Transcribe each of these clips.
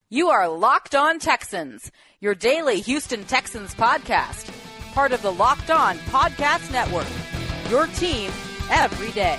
You are Locked On Texans, your daily Houston Texans podcast. Part of the Locked On Podcast Network, your team every day.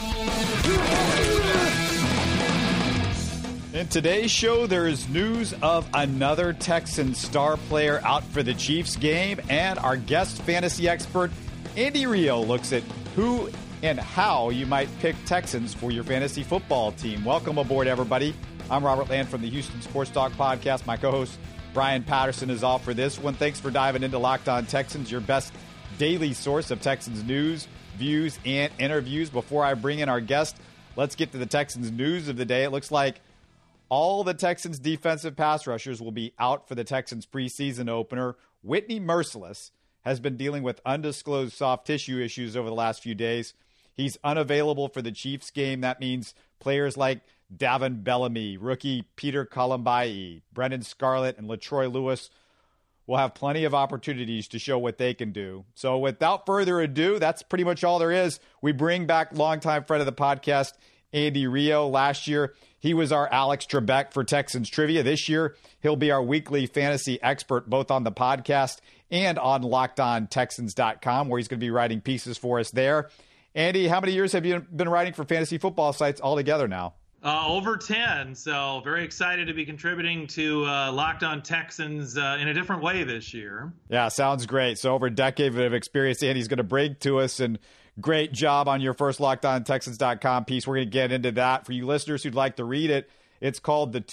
In today's show, there is news of another Texan star player out for the Chiefs game, and our guest fantasy expert, Andy Rio, looks at who and how you might pick Texans for your fantasy football team. Welcome aboard, everybody. I'm Robert Land from the Houston Sports Talk Podcast. My co-host, Brian Patterson, is off for this one. Thanks for diving into Locked On Texans, your best daily source of Texans news, views, and interviews. Before I bring in our guest, let's get to the Texans news of the day. It looks like all the Texans defensive pass rushers will be out for the Texans preseason opener. Whitney Mercilus has been dealing with undisclosed soft tissue issues over the last few days. He's unavailable for the Chiefs game. That means players like Davin Bellamy, rookie Peter Colombai, Brendan Scarlett, and LaTroy Lewis will have plenty of opportunities to show what they can do. So without further ado, that's pretty much all there is. We bring back longtime friend of the podcast, Andy Rio. Last year, he was our Alex Trebek for Texans Trivia. This year, he'll be our weekly fantasy expert, both on the podcast and on LockedOnTexans.com, where he's going to be writing pieces for us there. Andy, how many years have you been writing for fantasy football sites altogether now? Over 10, so very excited to be contributing to Locked On Texans in a different way this year. Yeah, sounds great. So over a decade of experience, Andy's going to bring to us, and great job on your first LockedOnTexans.com piece. We're going to get into that. For you listeners who'd like to read it, it's called the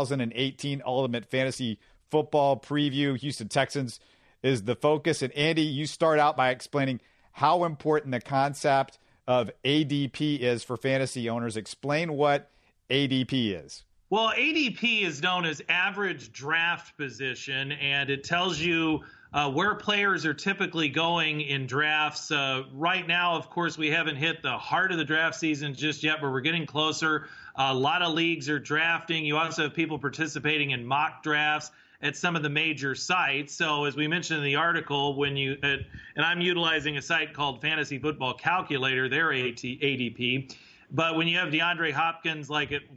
2018 Ultimate Fantasy Football Preview. Houston Texans is the focus. And Andy, you start out by explaining how important the concept of ADP is for fantasy owners. Explain what ADP is. Well, ADP is known as average draft position, and it tells you where players are typically going in drafts. Right now, of course, we haven't hit the heart of the draft season just yet, but we're getting closer. A lot of leagues are drafting. You also have people participating in mock drafts at some of the major sites. So as we mentioned in the article, and I'm utilizing a site called Fantasy Football Calculator, their ADP. But when you have DeAndre Hopkins like at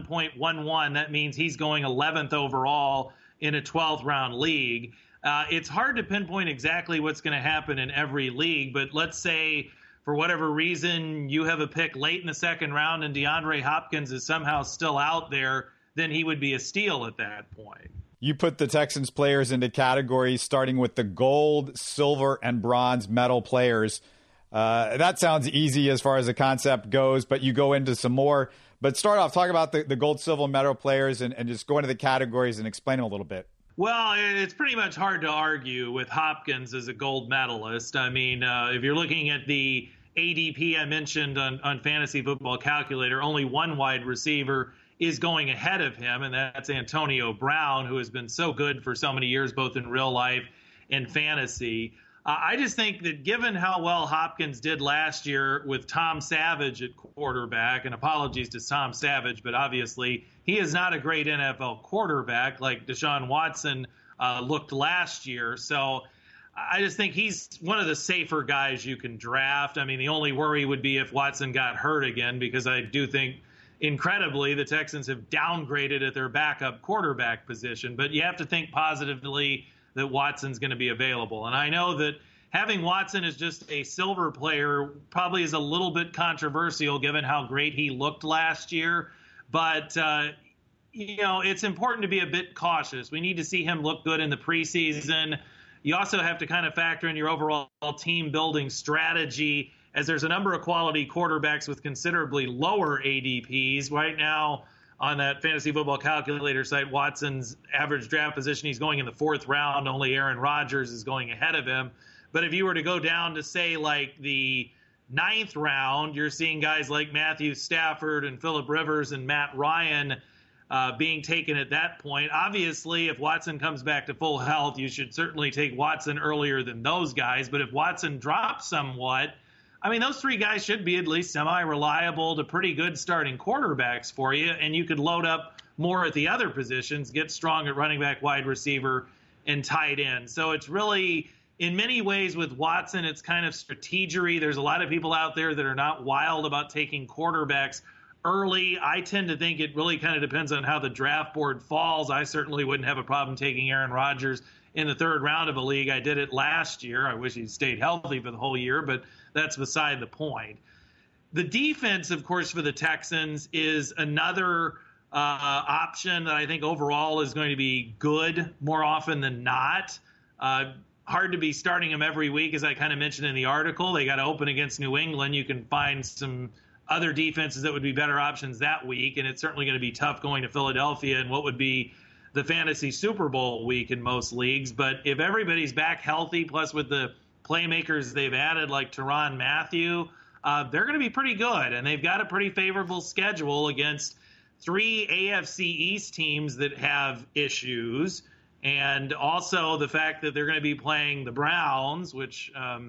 1.11, that means he's going 11th overall in a 12th round league. It's hard to pinpoint exactly what's going to happen in every league, but let's say for whatever reason you have a pick late in the second round and DeAndre Hopkins is somehow still out there, then he would be a steal at that point. You put the Texans players into categories starting with the gold, silver, and bronze medal players. That sounds easy as far as the concept goes, but you go into some more. But start off, talk about the gold, silver, medal players and just go into the categories and explain them a little bit. Well, it's pretty much hard to argue with Hopkins as a gold medalist. I mean, if you're looking at the ADP I mentioned on Fantasy Football Calculator, only one wide receiver is going ahead of him, and that's Antonio Brown, who has been so good for so many years, both in real life and fantasy. I just think that given how well Hopkins did last year with Tom Savage at quarterback, and apologies to Tom Savage, but obviously he is not a great NFL quarterback like Deshaun Watson looked last year. So I just think he's one of the safer guys you can draft. I mean, the only worry would be if Watson got hurt again, because I do think, incredibly, the Texans have downgraded at their backup quarterback position. But you have to think positively that Watson's going to be available. And I know that having Watson as just a silver player probably is a little bit controversial given how great he looked last year. But, it's important to be a bit cautious. We need to see him look good in the preseason. You also have to kind of factor in your overall team building strategy, as there's a number of quality quarterbacks with considerably lower ADPs. Right now, on that Fantasy Football Calculator site, Watson's average draft position, he's going in the 4th round. Only Aaron Rodgers is going ahead of him. But if you were to go down to, say, like the 9th round, you're seeing guys like Matthew Stafford and Phillip Rivers and Matt Ryan being taken at that point. Obviously, if Watson comes back to full health, you should certainly take Watson earlier than those guys. But if Watson drops somewhat, I mean, those three guys should be at least semi-reliable to pretty good starting quarterbacks for you, and you could load up more at the other positions, get strong at running back, wide receiver, and tight end. So it's really, in many ways with Watson, it's kind of strategery. There's a lot of people out there that are not wild about taking quarterbacks early. I tend to think it really kind of depends on how the draft board falls. I certainly wouldn't have a problem taking Aaron Rodgers in the third round of a league. I did it last year. I wish he'd stayed healthy for the whole year, but that's beside the point. The defense, of course, for the Texans is another option that I think overall is going to be good more often than not. Hard to be starting them every week, as I kind of mentioned in the article. They got to open against New England. You can find some other defenses that would be better options that week, and it's certainly going to be tough going to Philadelphia and what would be the fantasy Super Bowl week in most leagues. But if everybody's back healthy, plus with the playmakers they've added like Tyrann Mathieu, they're going to be pretty good, and they've got a pretty favorable schedule against 3 AFC East teams that have issues. And also the fact that they're going to be playing the Browns, which,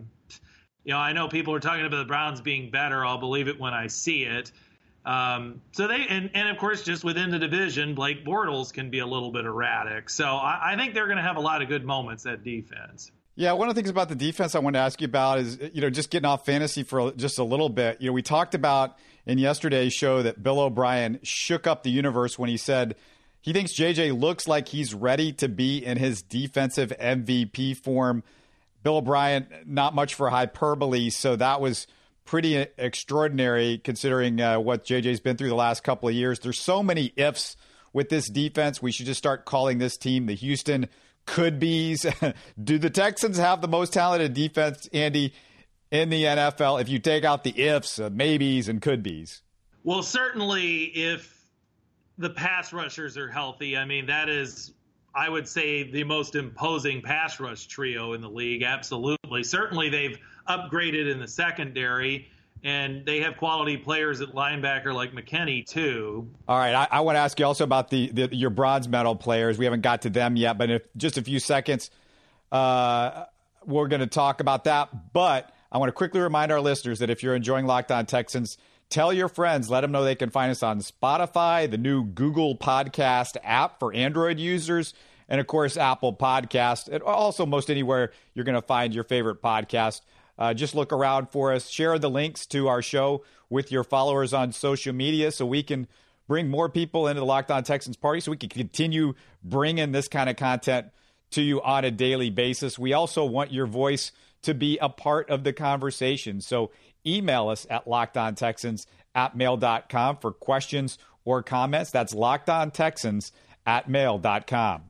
I know people are talking about the Browns being better. I'll believe it when I see it. So they, and of course, just within the division, Blake Bortles can be a little bit erratic. So I think they're going to have a lot of good moments at defense. Yeah, one of the things about the defense I wanted to ask you about is, just getting off fantasy for just a little bit. We talked about in yesterday's show that Bill O'Brien shook up the universe when he said he thinks JJ looks like he's ready to be in his defensive MVP form. Bill O'Brien, not much for hyperbole, so that was pretty extraordinary considering what JJ's been through the last couple of years. There's so many ifs with this defense. We should just start calling this team the Houston could-be's. Do the Texans have the most talented defense, Andy, in the NFL if you take out the ifs, maybes, and could-be's? Well, certainly if the pass rushers are healthy, I mean, that is, I would say, the most imposing pass rush trio in the league. Absolutely. Certainly they've upgraded in the secondary, and they have quality players at linebacker like McKinney, too. All right. I want to ask you also about your bronze medal players. We haven't got to them yet, but in just a few seconds, we're going to talk about that. But I want to quickly remind our listeners that if you're enjoying Locked On Texans, tell your friends, let them know they can find us on Spotify, the new Google Podcast app for Android users, and, of course, Apple Podcast, and also most anywhere you're going to find your favorite podcast. Just look around for us. Share the links to our show with your followers on social media so we can bring more people into the Locked On Texans party so we can continue bringing this kind of content to you on a daily basis. We also want your voice to be a part of the conversation. So email us at lockedontexans@mail.com for questions or comments. That's lockedontexans@mail.com.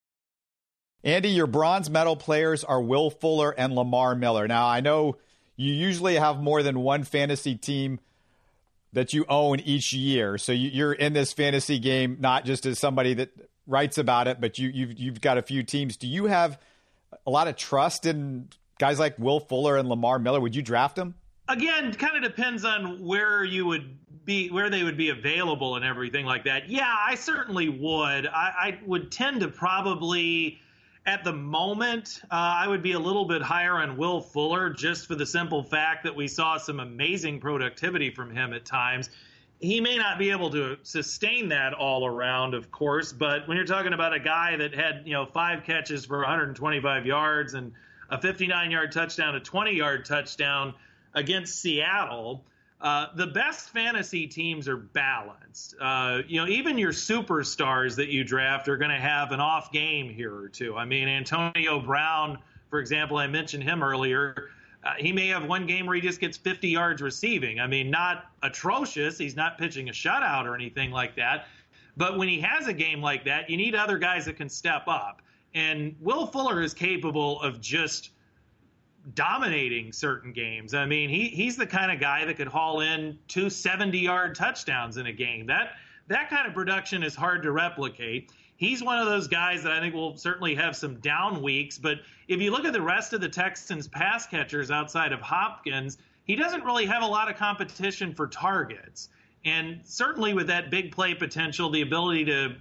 Andy, your bronze medal players are Will Fuller and Lamar Miller. Now, I know you usually have more than one fantasy team that you own each year. So you're in this fantasy game not just as somebody that writes about it, but you've got a few teams. Do you have a lot of trust in guys like Will Fuller and Lamar Miller? Would you draft them? Again, kind of depends on where they would be available and everything like that. Yeah, I certainly would. I would tend to probably, at the moment, I would be a little bit higher on Will Fuller just for the simple fact that we saw some amazing productivity from him at times. He may not be able to sustain that all around, of course, but when you're talking about a guy that had 5 catches for 125 yards and a 59-yard touchdown, a 20-yard touchdown against Seattle, the best fantasy teams are balanced. Even your superstars that you draft are going to have an off game here or two. I mean, Antonio Brown, for example, I mentioned him earlier. He may have one game where he just gets 50 yards receiving. I mean, not atrocious. He's not pitching a shutout or anything like that. But when he has a game like that, you need other guys that can step up. And Will Fuller is capable of just dominating certain games. I mean, he's the kind of guy that could haul in 2 70-yard touchdowns in a game. That kind of production is hard to replicate. He's one of those guys that I think will certainly have some down weeks. But if you look at the rest of the Texans pass catchers outside of Hopkins, he doesn't really have a lot of competition for targets. And certainly with that big play potential, the ability to,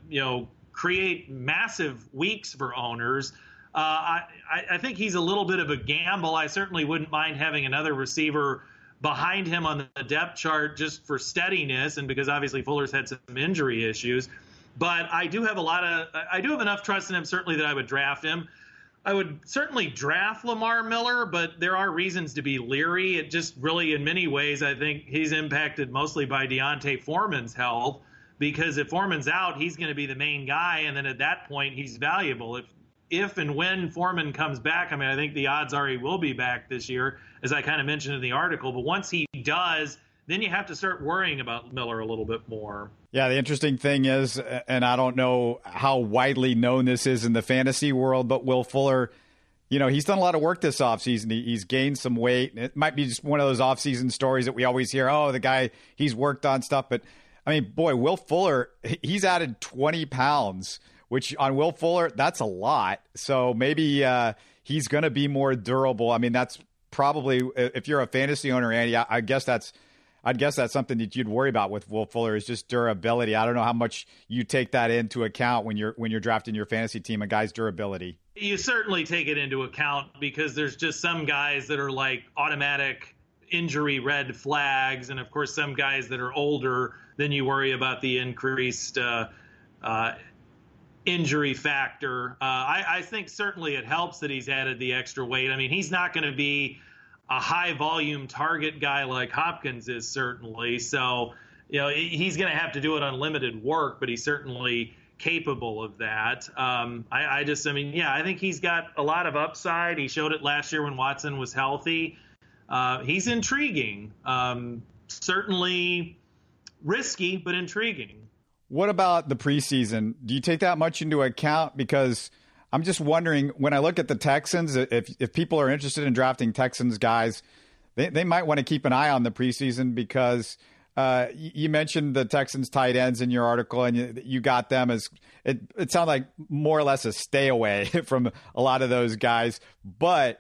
create massive weeks for owners, I think he's a little bit of a gamble. I certainly wouldn't mind having another receiver behind him on the depth chart just for steadiness, and because obviously Fuller's had some injury issues. But I do have enough trust in him certainly that I would draft him. I would certainly draft Lamar Miller, but there are reasons to be leery. It just really, in many ways, I think he's impacted mostly by D'Onta Foreman's health, because if Foreman's out, he's going to be the main guy, and then at that point, he's valuable. If and when Foreman comes back, I mean, I think the odds are he will be back this year, as I kind of mentioned in the article. But once he does, then you have to start worrying about Miller a little bit more. Yeah, the interesting thing is, and I don't know how widely known this is in the fantasy world, but Will Fuller, he's done a lot of work this offseason. He's gained some weight. It might be just one of those offseason stories that we always hear, the guy, he's worked on stuff. But, I mean, boy, Will Fuller, he's added 20 pounds, which on Will Fuller, that's a lot. So maybe he's going to be more durable. I mean, that's probably, if you're a fantasy owner, Andy, I'd guess that's something that you'd worry about with Will Fuller, is just durability. I don't know how much you take that into account when you're drafting your fantasy team, a guy's durability. You certainly take it into account, because there's just some guys that are like automatic injury red flags, and of course some guys that are older, then you worry about the increased injury factor. I think certainly it helps that he's added the extra weight. I mean, he's not going to be a high volume target guy like Hopkins is, certainly. So, he's going to have to do it on limited work, but he's certainly capable of that. I think he's got a lot of upside. He showed it last year when Watson was healthy. He's intriguing. Certainly risky, but intriguing. What about the preseason? Do you take that much into account? Because I'm just wondering, when I look at the Texans, if people are interested in drafting Texans guys, they might want to keep an eye on the preseason, because you mentioned the Texans tight ends in your article, and you got them as it sounded like more or less a stay away from a lot of those guys. But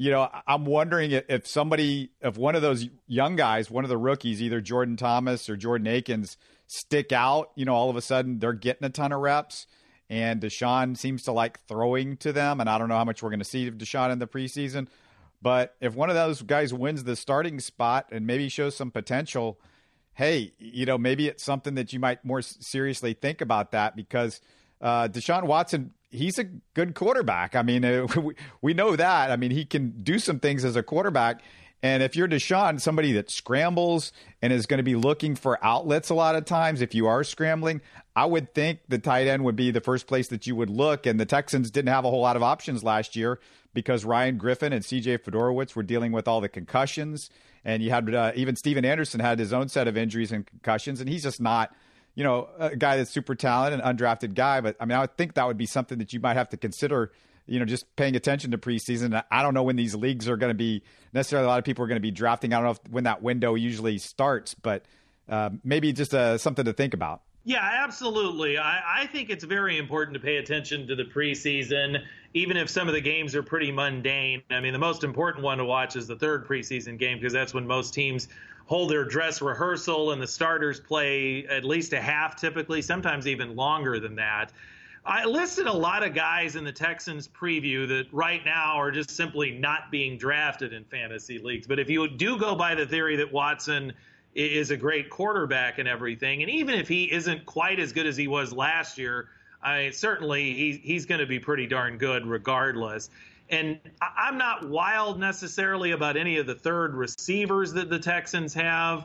I'm wondering if one of those young guys, one of the rookies, either Jordan Thomas or Jordan Akins, stick out, all of a sudden they're getting a ton of reps. And Deshaun seems to like throwing to them. And I don't know how much we're going to see of Deshaun in the preseason. But if one of those guys wins the starting spot and maybe shows some potential, hey, maybe it's something that you might more seriously think about that, because Deshaun Watson, he's a good quarterback. I mean, we know that. I mean, he can do some things as a quarterback. And if you're Deshaun, somebody that scrambles and is going to be looking for outlets a lot of times, if you are scrambling, I would think the tight end would be the first place that you would look. And the Texans didn't have a whole lot of options last year, because Ryan Griffin and C.J. Fedorowicz were dealing with all the concussions. And you had even Steven Anderson had his own set of injuries and concussions. And he's just not, a guy that's super talented, an undrafted guy. But I mean, I would think that would be something that you might have to consider, just paying attention to preseason. I don't know when these leagues are going to be necessarily, a lot of people are going to be drafting. I don't know when that window usually starts, but maybe just something to think about. Yeah, absolutely. I think it's very important to pay attention to the preseason, even if some of the games are pretty mundane. I mean, the most important one to watch is the third preseason game, because that's when most teams hold their dress rehearsal and the starters play at least a half typically, sometimes even longer than that. I listed a lot of guys in the Texans preview that right now are just simply not being drafted in fantasy leagues. But if you do go by the theory that Watson is a great quarterback and everything, and even if he isn't quite as good as he was last year, certainly he's going to be pretty darn good regardless. And I'm not wild necessarily about any of the third receivers that the Texans have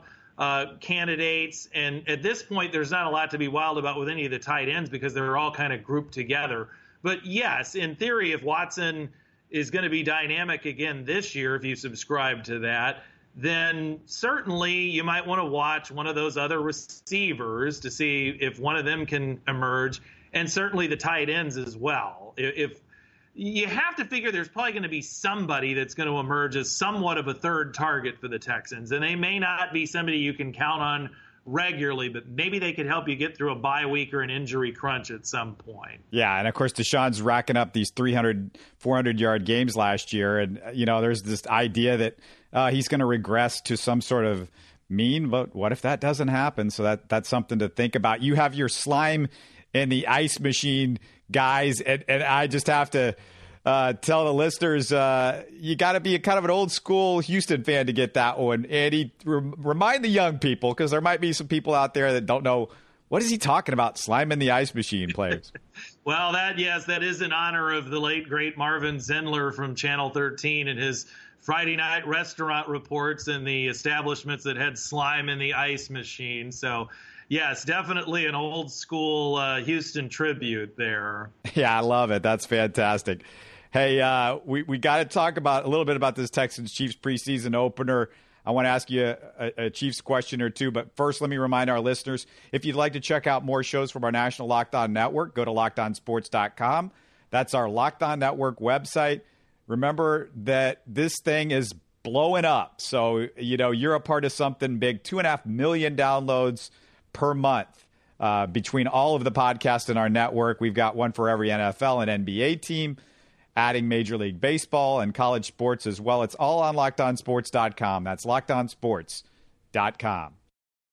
candidates. And at this point, there's not a lot to be wild about with any of the tight ends, because they're all kind of grouped together. But yes, in theory, if Watson is going to be dynamic again this year, if you subscribe to that, then certainly you might want to watch one of those other receivers to see if one of them can emerge, and certainly the tight ends as well. If you have to figure there's probably going to be somebody that's going to emerge as somewhat of a third target for the Texans, and they may not be somebody you can count on regularly, but maybe they could help you get through a bye week or an injury crunch at some point. Yeah, and of course, Deshaun's racking up these 300, 400-yard games last year, and, there's this idea that he's going to regress to some sort of mean, but what if that doesn't happen? So that's something to think about. You have your slime in the ice machine guys, and I just have to tell the listeners, you got to be a kind of an old school Houston fan to get that one. Andy, remind the young people, because there might be some people out there that don't know What is he talking about? Slime in the ice machine players. Well, that is in honor of the late, great Marvin Zindler from Channel 13 and his Friday night restaurant reports and the establishments that had slime in the ice machine. So, yes, definitely an old school Houston tribute there. Yeah, I love it. That's fantastic. Hey, we got to talk about a little bit about this Texans-Chiefs preseason opener. I want to ask you a Chiefs question or two, but first let me remind our listeners, if you'd like to check out more shows from our national Locked On Network, go to LockedOnSports.com. That's our Locked On Network website. Remember that this thing is blowing up. So, you're a part of something big. 2.5 million downloads per month between all of the podcasts in our network. We've got one for every NFL and NBA team, adding Major League Baseball and college sports as well. It's all on LockedOnSports.com. That's LockedOnSports.com.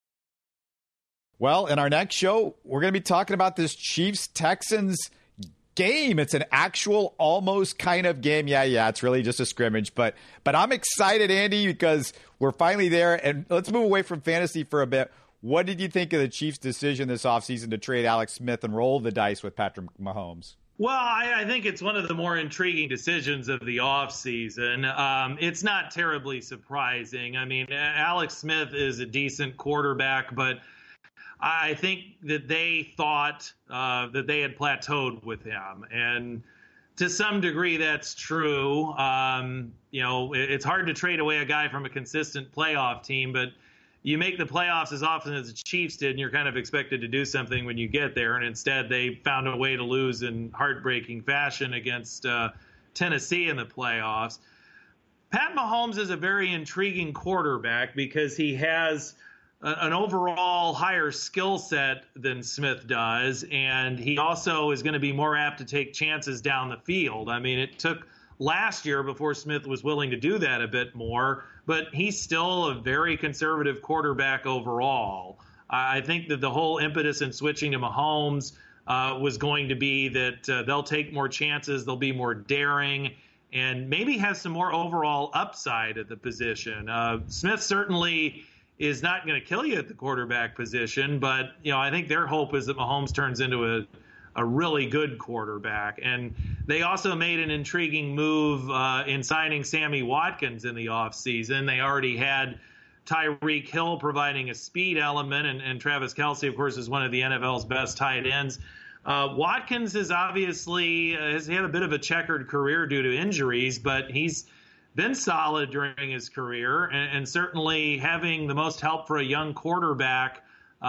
Well, in our next show, we're going to be talking about this Chiefs-Texans game. It's an actual almost kind of game. Yeah, it's really just a scrimmage. But I'm excited, Andy, because we're finally there. And let's move away from fantasy for a bit. What did you think of the Chiefs' decision this offseason to trade Alex Smith and roll the dice with Patrick Mahomes? Well, I think it's one of the more intriguing decisions of the offseason. It's not terribly surprising. I mean, Alex Smith is a decent quarterback, but I think that they thought that they had plateaued with him. And to some degree, that's true. It's hard to trade away a guy from a consistent playoff team, but you make the playoffs as often as the Chiefs did, and you're kind of expected to do something when you get there. And instead, they found a way to lose in heartbreaking fashion against Tennessee in the playoffs. Pat Mahomes is a very intriguing quarterback because he has an overall higher skill set than Smith does, and he also is going to be more apt to take chances down the field. I mean, it took last year before Smith was willing to do that a bit more, but he's still a very conservative quarterback overall. I think that the whole impetus in switching to Mahomes was going to be that they'll take more chances, they'll be more daring, and maybe have some more overall upside at the position. Smith certainly is not going to kill you at the quarterback position, but I think their hope is that Mahomes turns into a really good quarterback. And they also made an intriguing move in signing Sammy Watkins in the offseason. They already had Tyreek Hill providing a speed element, and Travis Kelce, of course, is one of the NFL's best tight ends. Watkins has obviously has had a bit of a checkered career due to injuries, but he's been solid during his career, and certainly having the most help for a young quarterback,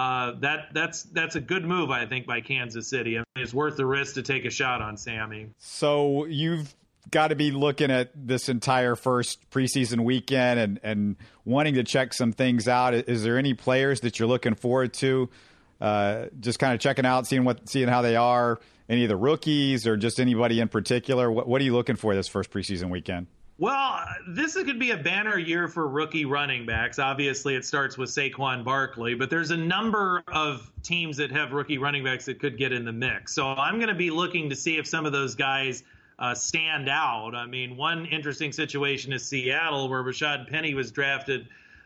that's a good move, I think, by Kansas City. I mean, it's worth the risk to take a shot on Sammy. So you've got to be looking at this entire first preseason weekend and wanting to check some things out. Is there any players that you're looking forward to? Just kind of checking out, seeing how they are. Any of the rookies or just anybody in particular? What are you looking for this first preseason weekend? Well, this could be a banner year for rookie running backs. Obviously, it starts with Saquon Barkley, but there's a number of teams that have rookie running backs that could get in the mix. So I'm going to be looking to see if some of those guys stand out. I mean, one interesting situation is Seattle, where Rashad Penny was drafted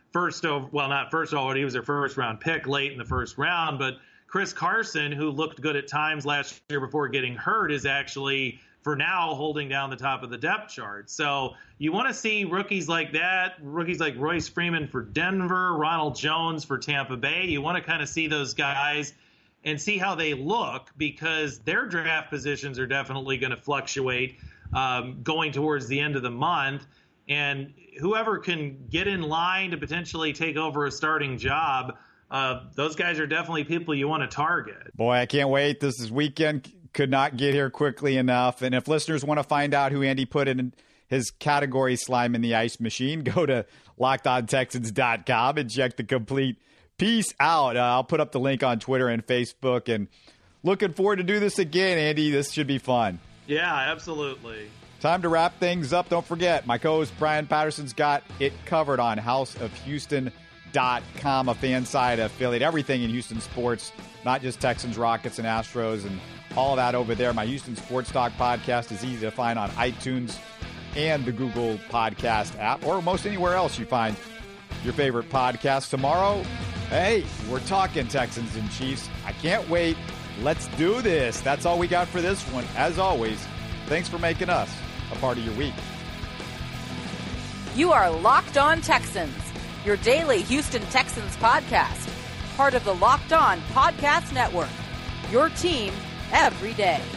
not first overall, he was their first-round pick late in the first round, but Chris Carson, who looked good at times last year before getting hurt, is actually for now holding down the top of the depth chart. So you want to see rookies like that, rookies like Royce Freeman for Denver, Ronald Jones for Tampa Bay. You want to kind of see those guys and see how they look, because their draft positions are definitely going to fluctuate going towards the end of the month. And whoever can get in line to potentially take over a starting job, those guys are definitely people you want to target. Boy, I can't wait. This is weekend. Could not get here quickly enough. And if listeners want to find out who Andy put in his category slime in the ice machine, go to LockedOnTexans.com and check the complete piece out. I'll put up the link on Twitter and Facebook. And looking forward to do this again, Andy. This should be fun. Yeah, absolutely. Time to wrap things up. Don't forget, my co-host Brian Patterson's got it covered on houseofhouston.com, a fan side affiliate. Everything in Houston sports, not just Texans, Rockets, and Astros, and all of that over there. My Houston Sports Talk podcast is easy to find on iTunes and the Google Podcast app, or most anywhere else you find your favorite podcast. Tomorrow, Hey, we're talking Texans and Chiefs. I can't wait. Let's do this. That's all we got for this one. As always, thanks for making us a part of your week. You are Locked On Texans, your daily Houston Texans podcast. Part of the Locked On Podcast Network, your team every day.